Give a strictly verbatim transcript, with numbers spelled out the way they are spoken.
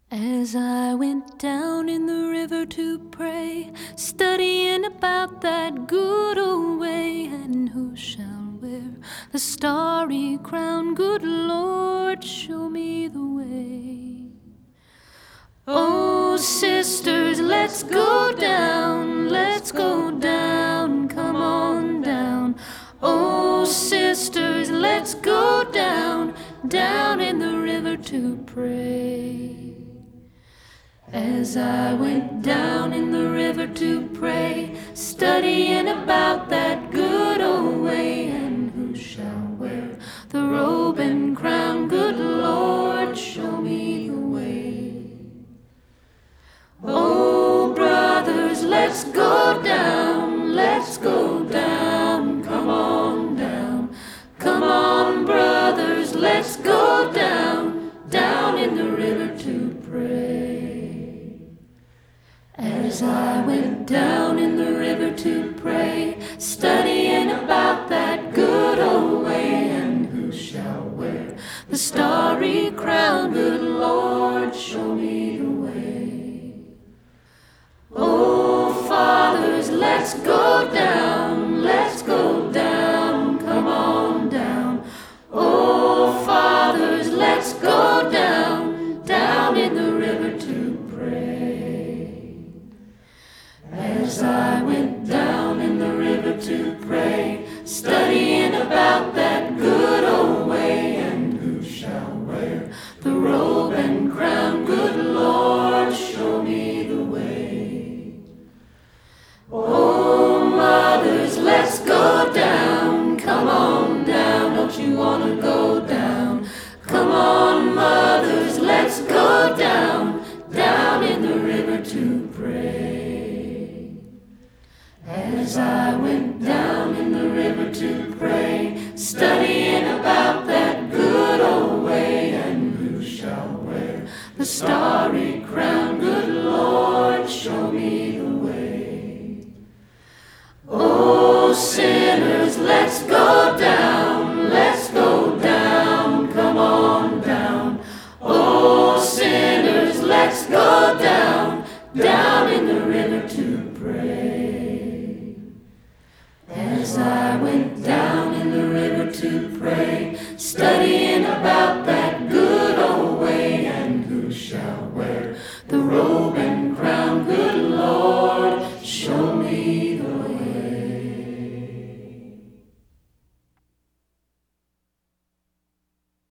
As I went down in the river to pray, studying about that good old way, and who shall wear the starry crown? Good Lord, show me the way. Oh, sisters, let's go down, let's go down, come on down. Oh, sisters, let's go down, down in the river to pray. As I went down in the river to pray, studying about that good old way, and who shall wear the robe and crown? Good Lord, show me the way. Oh, brothers, let's go down, let's go down, come on down. Come on, brothers, let's go down, down in the river to pray. As I went down in the river to pray, studying about that good old way, and who shall wear the starry crown? Good Lord, show me the way. Oh, fathers, let's go down, let's go down, come on down. Oh, fathers, let's go down, down in the river to pray. As I went down in the river to pray, studying about that good old way, and who shall wear the robe and crown? Good Lord, show me the way. Oh, mothers, let's go down, come on down, don't you want to go down? Come on, mothers, let's go down, down in the river to pray. As I went down in the river to